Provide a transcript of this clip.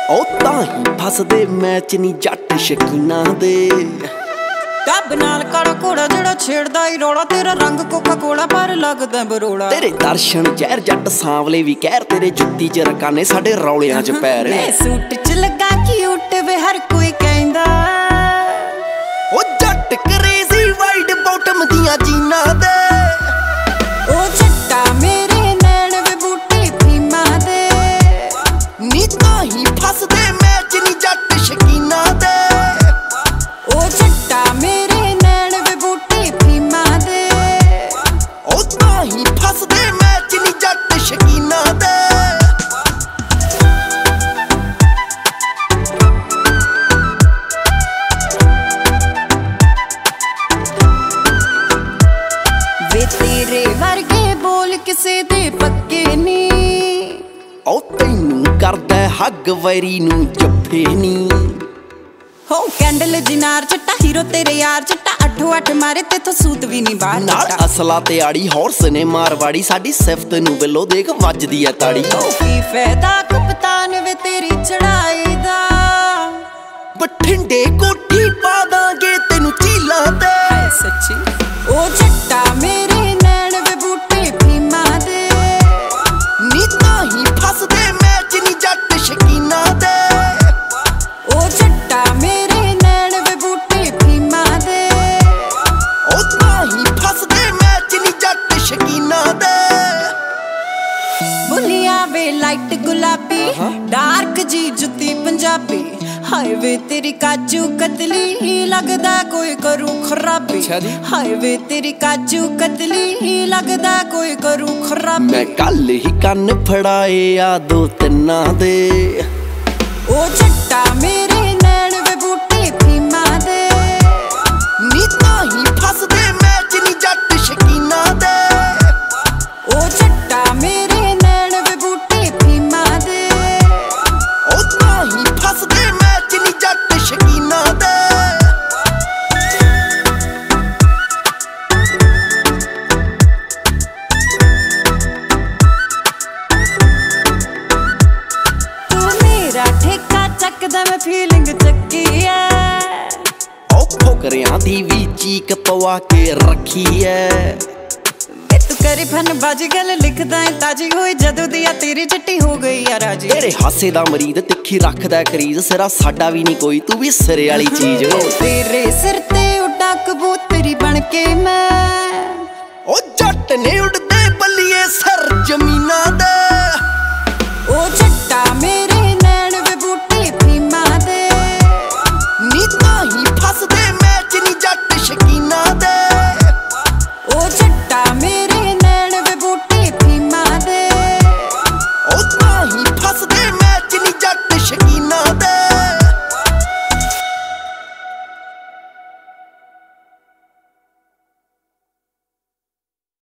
ਉਹ ਤਾਂ ਹੀ ਫਸਦੇ ਮੈਚ ਨੀ ਜੱਟ ਸ਼ਕੀਨਾਂ ਦੇ। ਟੱਬ ਨਾਲ ਕਾਲਾ ਘੋੜਾ ਜਿਹੜਾ ਛੇੜਦਾ ਈ ਰੌਲਾ, ਤੇਰਾ ਰੰਗ ਕੋਕਾ ਕੋਲਾ ਪਰ ਲੱਗਦਾ ਬਰੋੜਾ। ਤੇਰੇ ਦਰਸ਼ਨ ਜ਼ਹਿਰ ਜੱਟ ਸਾਂਵਲੇ ਵੀ ਕਹਿਰ, ਤੇਰੇ ਜੁੱਤੀ ਚ ਰਕਾਨੇ ਸਾਡੇ ਰੌਲਿਆਂ ਚ ਪੈਰ। ਮੈਂ ਸੂਟ ਚ ਲੱਗਾ ਕਿਊਟ ਵੇ ਹਰ ਕੋਈ ਕਹਿੰਦਾ, ਉਹ ਜੱਟ ਕਰੇਜ਼ੀ ਵਾਈਡ ਬਾਟਮ ਦੀਆਂ ਜੀਨਾਂ ਦੇ। ਉਹ ਜੱਟਾ ਮੇਰੇ ਨੈਣ ਵੇ ਬੂਟੀ ਫੀਮਾ ਦੇ। ਨੀ ਤਾਂ ਹੀ ਫਸਦੇ ਮੈਚ ਨੀ ਜੱਟ ਸ਼ਕੀਨਾਂ ਦੇ। ਉਹ ਜੱਟਾ ਮੇਰੇ ਨੈਣ ਵੇ ਬੂਟੀ ਫੀਮਾ ਦੇ। ਉਹ ਤਾਂ ਹੀ ਫਸਦੇ ਮੈਚ ਨੀ ਜੱਟ ਸ਼ਕੀਨਾਂ ਦੇ। ਵੇ ਤੇਰੇ ਵਰਗੇ ਬੋਲ ਕਿਸੇ ਦੇ ਪੱਕੇ ਨੀ, ਉਹ ਤੈਨੂੰ ਕਰਦਾ ਹੱਗ ਵੈਰੀ ਨੂੰ ਜੱਫੇ ਨੀ। ਹੋ ਕੈਂਡਲ ਜਿਨਾਰ ਚਟਾ ਹੀਰੋ ਤੇਰੇ ਯਾਰ ਚਟਾ, ਅੱਠੋ ਅੱਠ ਮਾਰੇ ਤੇਥੋਂ ਸੂਤ ਵੀ ਨਹੀਂ ਬਾਹਰ ਨਾਲ ਅਸਲਾ ਤੇ ਆੜੀ ਹੌਰਸ ਨੇ ਮਾਰਵਾੜੀ, ਸਾਡੀ ਸਿਫਤ ਨੂੰ ਬਿੱਲੋ ਦੇਖ ਵੱਜਦੀ ਐ ਤਾੜੀ। ਕੀ ਫਾਇਦਾ ਕਪਤਾਨ ਵੇ ਤੇਰੀ ਚੜਾਈ ਦਾ, ਬਠਿੰਡੇ ਕੋਠੀ ਪਾ ਦਾਂਗੇ ਤੈਨੂੰ ਝੀਲਾਂ ਤੇ। ਸੱਚੀ ਉਹ ਜੱਟਾ ਮੇਰੇ ਨੈਣ ਵੇ ਬੂਟੀ ਫੀਮਾ ਦੇ। ਨੀ ਤਾਂ ਹੀ ਫਸਦੇ ਮੈਚ ਨੀ ਜੱਟ ਸ਼ਕੀਨਾਂ ਦੇ। ਉਹ ਜੱਟਾ ਮੇਰੇ ਨੈਣ ਵੇ ਬੂਟੀ ਫੀਮਾ ਦੇ। ਉਹ ਤਾਂ ਹੀ ਫਸਦੇ ਮੈਚ ਨੀ ਜੱਟ ਸ਼ਕੀਨਾਂ ਦੇ। ਬੁੱਲੀਆਂ ਵੇ ਲਾਈਟ ਗੁਲਾਬੀ, ਡਾਰਕ ਜੀ ਜੁੱਤੀ ਪੰਜਾਬੀ। ਹਾਏ ਵੇ ਤੇਰੀ ਕਾਜੂ ਕਤਲੀ, ਲੱਗਦਾ ਕੋਈ ਕਰੂ ਖਰਾਬੀ। ਹਾਏ ਵੇ ਤੇਰੀ ਕਾਜੂ ਕਤਲੀ, ਲੱਗਦਾ ਕੋਈ ਕਰੂ ਖਰਾਬੀ। ਮੈਂ ਕੱਲ ਹੀ ਕੰਨ ਫੜਾਏ ਆ ਦੋ ਤਿੰਨਾਂ ਦੇ। ਉਹ ਜੱਟਾ ਮੇਰੇ ਨੈਣ ਵੇ ਬੂਟੀ ਫੀਮਾ ਦੇ। ਨੀ ਤਾਂ ਹੀ ਫਸਦੇ ਮੈਚ ਨੀ ਜੱਟ ਸ਼ਕੀਨਾਂ ਦੇ। ਉਹ ਜੱਟਾ ਮੇਰੇ ਨੈਣ ਵੇ ਬੂਟੀ ਫੀਮਾ ਦੇ। ਉਹ ਤਾਂ ਹੀ ਫਸਦੇ ਮੈਚ ਨੀ ਜੱਟ ਸ਼ਕੀਨਾਂ ਦੇ। ਤੂੰ ਮੇਰਾ ਠੇਕਾ ਚੱਕਦਾ ਮੈਂ ਫੀਲਿੰਗ ਚੱਕੀ ਐ। ਉਹ ਫੋਕਰਿਆਂ ਦੀ ਵੀ ਚੀਕ ਪਵਾ ਕੇ ਰੱਖੀ ਐ। ਵੇ ਤੂੰ ਕਰੀ ਫਨ ਬਾਜੀ ਗੱਲ ਲਿਖਦਾ ਏ ਤਾਜੀ ਹੋਈ, ਜਦੋਂ ਦੀ ਆ ਤੇਰੀ ਚਿੱਟੀ ਹੋ ਗਈ ਆ ਰਾਜੀ। ਤੇਰੇ ਹਾਸੇ ਦਾ ਮਰੀਦ ਤਿੱਖੀ ਰੱਖਦਾ ਕਰੀਜ਼, ਸਿਰਾ ਸਾਡਾ ਵੀ ਨਹੀਂ ਕੋਈ ਤੂੰ ਵੀ ਸਿਰੇ ਵਾਲੀ ਚੀਜ਼। ਤੇਰੇ ਸਿਰ ਤੇ ਉੱਡਾ ਕਬੂਤਰੀ ਬਣ ਕੇ ਮੈਂ, ਉਹ ਜੱਟ ਨੇ ਉੱਡ